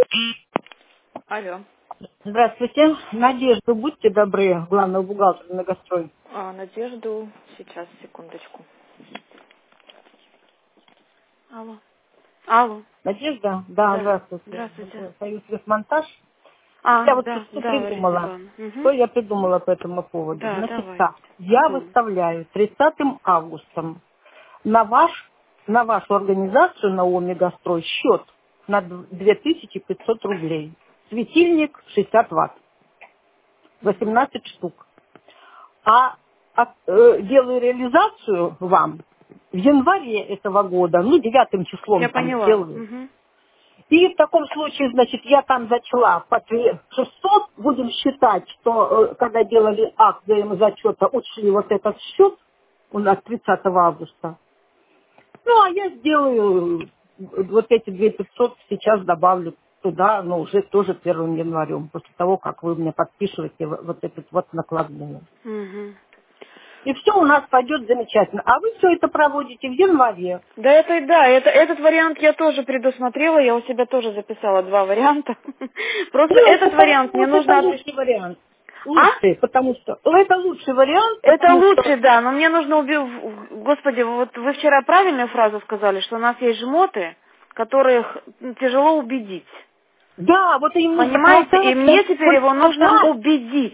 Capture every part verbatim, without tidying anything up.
Алло. Здравствуйте. Надежда, будьте добры, главного бухгалтера «Многострой». А, Надежду, сейчас, секундочку. Алло. Алло. Надежда? Да, Да. здравствуйте. Здравствуйте. Союз Весмонтаж. А, Я вот да, что да, Лариса придумала. Николаевна. Что Угу. я придумала по этому поводу? Да, Значит давайте. так, я Слушай. выставляю тридцатым августа на, ваш, на вашу организацию на ООО «Мегастрой» счет на две тысячи пятьсот рублей. Светильник шестьдесят ватт, восемнадцать штук. А от- э, делаю реализацию вам в январе этого года, ну, девятым Я числом там поняла. сделаю. Угу. И в таком случае, значит, я там зачла по шестьсот, будем считать, что э, когда делали акт взаимозачета, учли вот этот счет у нас тридцатого августа. Ну, а я сделаю э, вот эти две тысячи пятьсот сейчас добавлю туда, но уже тоже первым январем, после того, как вы мне подпишете вот вот этот вот накладную. Угу. И все у нас пойдет замечательно. А вы все это проводите в январе. Да, это да, это, этот вариант я тоже предусмотрела, я у себя тоже записала два варианта. Просто Ну, этот потому вариант что мне вот это нужно отыш- лучший вариант. А? Лучший, потому что ну, это лучший вариант, Это потому что лучше, да, но мне нужно убить... Господи, вот вы вчера правильную фразу сказали, что у нас есть жмоты, которых тяжело убедить. да, вот им нужно Понимаете? И продать, мне дать, теперь вот его нужно продать. убедить.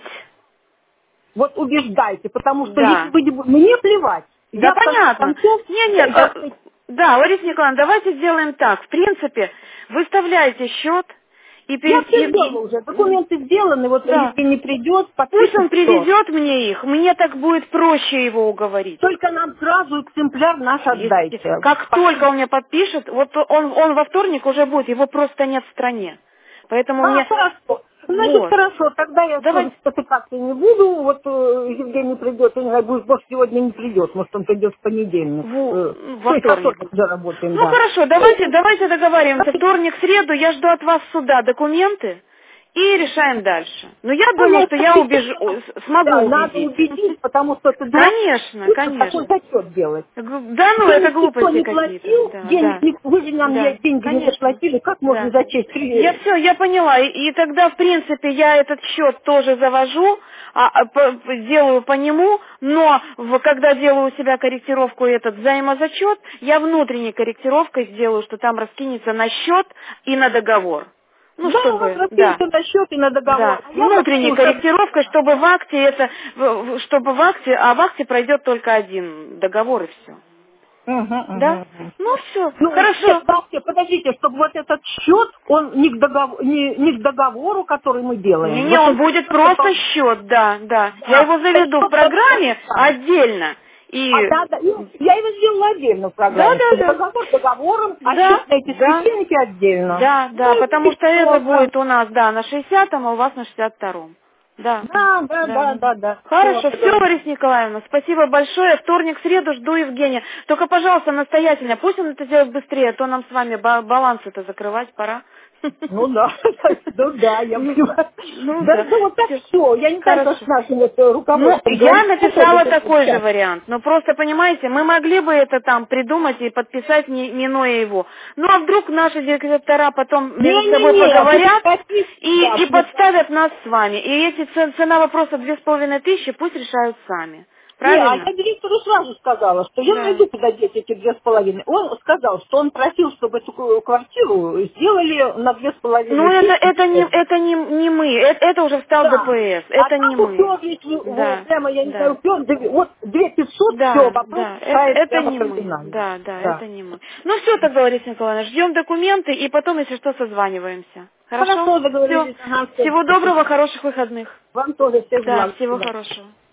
Вот убеждайте, потому что если Да. вы не бу- мне плевать, Да, я в конце понятно. концов, Нет, я, нет, я э, да, Лариса Николаевна, давайте сделаем так. В принципе, выставляйте счет и я перед... все и- сделала уже, документы сделаны, вот да. Евгений придет, Пусть подпишет он все. привезет мне их, мне так будет проще его уговорить. Только нам сразу экземпляр наш Если- отдайте. как только он мне подпишет, вот он, он во вторник уже будет, его просто нет в стране. Поэтому А, мне... хорошо. Значит, Вот. хорошо, тогда я тоже Давайте... спотыкаться не буду. Вот э, Евгений придет, я не знаю, может, может, сегодня не придет, может, он придет в понедельник. Во, Э, во то есть во вторник. вторник уже работаем, Ну да. хорошо, давайте, Ну, давайте договариваемся. Вторник, среду, я жду от вас суда документы и решаем дальше. Но я ну, думаю, я что я убежу, естественно, о, с- смогу да, надо убедить. убедить, потому что это дурак. Конечно, Такой конечно. зачет делать. Г- Да ну, это Денег никто глупости не какие-то. платил, Да, денег да, не, вы же нам я- да, деньги не конечно. заплатили, как можно Да. зачесть? Я Три- все, я поняла. И, и тогда, в принципе, я этот счет тоже завожу, а, а, по- по- делаю по нему, но в- когда делаю у себя корректировку этот взаимозачет, я внутренней корректировкой сделаю, что там раскинется на счет и на договор. Ну, Да, у вас чтобы, да, раскинется на счет и на договор. да, А я внутренней потом уже... корректировкой, чтобы в акте это, в- в- чтобы в акте, а в акте пройдет только один договор и все. Мгм, Да? мгм, мгм. Ну, все, Ну, нет, хорошо. вообще, подождите, чтобы вот этот счет, он не к, договор, не, не к договору, который мы делаем. Не-не, Вот он это будет просто просто по- счет, да, да. Я да, его это заведу в счет вообще программе сам. отдельно. И А да, да, ну, я его сделала отдельно в да, программе, да, чтобы да. договор договором, а Да, счет на эти да, светильники отдельно. да, да, Ну, потому и что это все, да. будет у нас, да, на шестидесятом, а у вас на шестьдесят втором. Да, Да, да, да. да, да, да. Все, Хорошо, все, договорились. Лариса Николаевна, спасибо большое. Вторник, среду жду Евгения. Только, пожалуйста, настоятельно, пусть он это делает быстрее, а то нам с вами ба- баланс это закрывать пора. Ну да, ну да, я Ну, понимаю. ну Да, да, да вот так все. все. Я не знаю, как Хорошо. с нашим вот, э, Ну, руководством я говорить, готовы написала такой же сейчас. вариант. Но просто, понимаете, мы могли бы это там придумать и подписать, не минуя его. Ну, а вдруг наши директора потом между собой Не-не-не, будет поговорят подписано, да, и, и будет. подставят нас с вами. И если ц- цена вопроса две с половиной тысячи, пусть решают сами. Не, а Правильно? я директору сразу сказала, что я Да. найду куда деть эти две с половиной. Он сказал, что он просил, чтобы эту ку- квартиру сделали на две с Ну, половиной это, это, не, тысячи. это не, не мы, это, это уже встал Да. ДПС, А это не так мы. уперлись, вы- вы Да, прямо, я не знаю, да. уперлись, вот две пятьсот, все, Да, вопрос да, это, решает это прямо не мы. кардинально. Да, да, Да. это не мы. Ну все тогда, Лариса Николаевна, ждем документы и потом, если что, созваниваемся. Хорошо? Хорошо, Все. договорились. Ага, всё, Всего доброго, спасибо. хороших выходных. Вам тоже всех Да, благ. До всего свидания. хорошего.